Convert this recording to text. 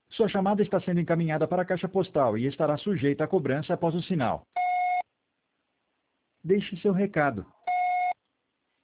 Sua chamada está sendo encaminhada para a caixa postal e estará sujeita a cobrança após o sinal. Deixe seu recado.